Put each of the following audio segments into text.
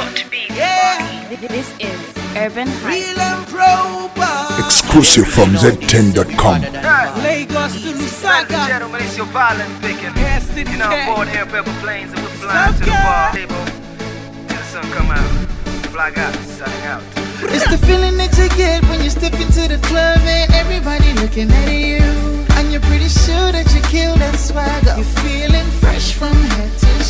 This is Urban Hype. Real and proper. Exclusive from Z10.com. Lagos to Lusaka. Ladies and gentlemen, it's your violent picking. You know, I'm board air pepper planes and we're flying to the bar table till the sun come out. Fly guys, signing out. It's the feeling that you get when you step into the club and everybody looking at you. And you're pretty sure that you kill that swagger. You're feeling fresh from head to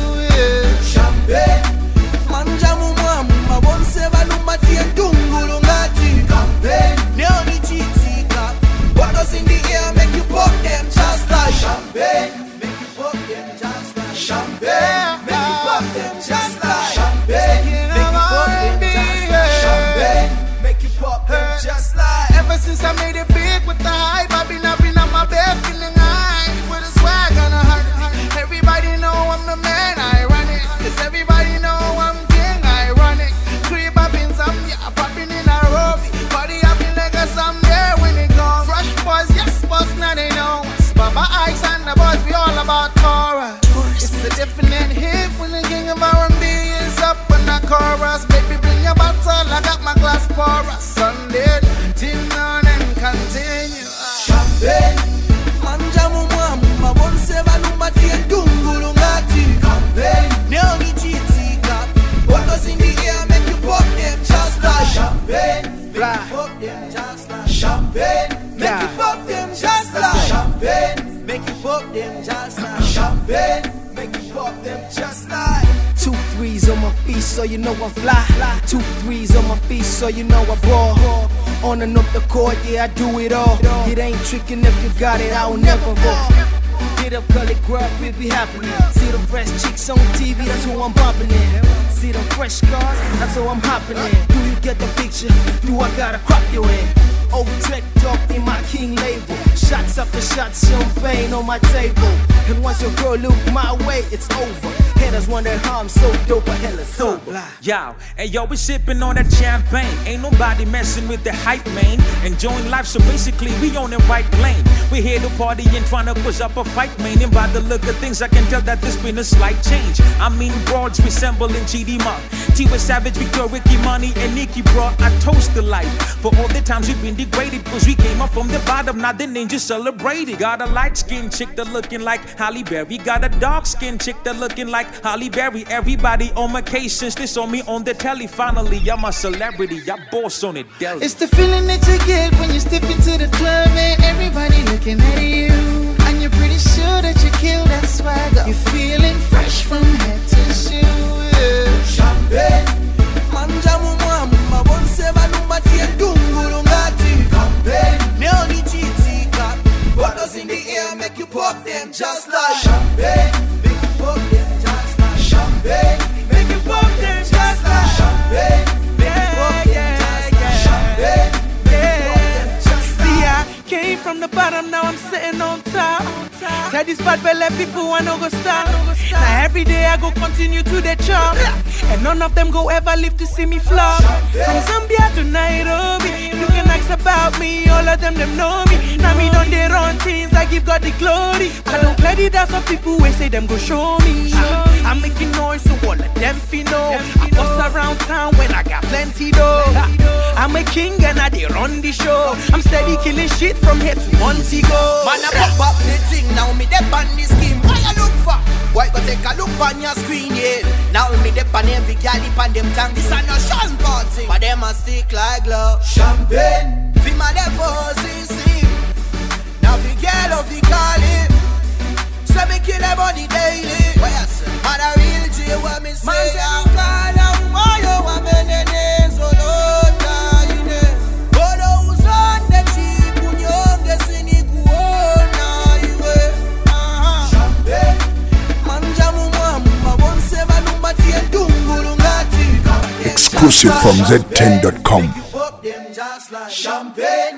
shoe. Champagne. Manjamu mamu mabonse balumati ndungulu ngati. Campaign. Neoni chitika. Bottles in the air make you pop them just like champagne. Make you pop them just like champagne. Make you pop them just like champagne. Make you pop them just like champagne. Make you pop them just like. Ever since I made it big with the hype, I've been on my bed feeling high with a swag on a heart. Everybody know I'm the man, I run it. 'Cause everybody know I'm king, I run it. Creep up in Zambia, popping in Nairobi. Party up in Lagos, I'm there when it goes. Fresh boys, yes boss, now they know us. Baba Ice and the boys, we all about Torah. It's a definite hit when the king of R&B is up on the chorus. Baby, bring your bottle, I got my glass for us. Sunday, till on and continue. Champagne, manjamu mwamu, mabonse balumati ndungulu ngati. Campaign, neoni chitika. Bottles in the air make you pop them just like champagne. Make you pop them just like champagne. Make you pop them just like champagne. Make you pop them just like champagne. Make you pop them just like. 2 3s on my feet, so you know I fly. 2 3s on my feet, so you know I ball. On and up the court, yeah, I do it all. It ain't tricking if you got it, I will never fall. Get up, colored girl, we be happening. See the fresh chicks on TV, that's who I'm bumping in. See them fresh cars, that's who I'm hopping in. Do you get the picture? Do I gotta crop you in? Old tech talk in my king label. Shots after shots, champagne on my table. And once your girl look my way, it's over. Haters wonder how I'm so dope, but hella sober. Yo, hey yo, we sipping on that champagne. Ain't nobody messing with the hype, man. Enjoying life, so basically we on the right lane. We here to party and trying to push up a fight, man. And by the look of things, I can tell that there's been a slight change. I mean, broads resembling GD Monk. T with Savage, Victor, Ricky Money, and Nikki brought. I toast the life for all the times we've been degraded. Cause we came up from the bottom, now the ninjas celebrated. Got a light skinned chick that looking like Halle Berry. Got a dark skinned chick that looking like Halle Berry. Everybody on my case since they saw me on the telly. Finally, I'm a celebrity, I boss on it, deli. It's the feeling that you get when you step into the club and everybody looking at you. And you're pretty sure that you kill that swagger. You're feeling fresh from head to shoe. Champagne, manjamu mwamu, mabonse balumati ndungulu ngati. Campaign, neoni chitika. Bottles in the air make you pop them just like champagne. Make you pop them just like champagne. Make you pop them just like champagne. Make you pop them just like champagne. See, I came from the bottom, now I'm sitting on top. Tell these bad belly people I no go stop. Now every day I go continue to the chop. And none of them go ever live to see me flop. From Zambia to Nairobi, you can ask about me, all of them know me. Now me done they run things, I give God the glory. I don't play the dance of people who say them go show me. I'm making noise so all of them feel know. I bust around town when I got plenty dough. I'm a king and I they run the show. I'm steady killing shit from here to Montego. Man, I pop up the thing, now me dep on the scheme. Why you look for? Why go take a look on your screen, yeah? Now me dep on every gal on them tongue. This a no Sean party, but them a stick like glove. Champagne, fi my deposit. Now fi girl of the call it. So me kill them on the daily. Why you say? Man a real J, what me say? Man say you call out, why you want me nene so low time? Bolo uzande chiku nyonge sini kuona iwe. Champagne, manjamu mwamu mabonse balumati ndungulu ngati. Exclusive from Z10.com. Make you pop them just like champagne.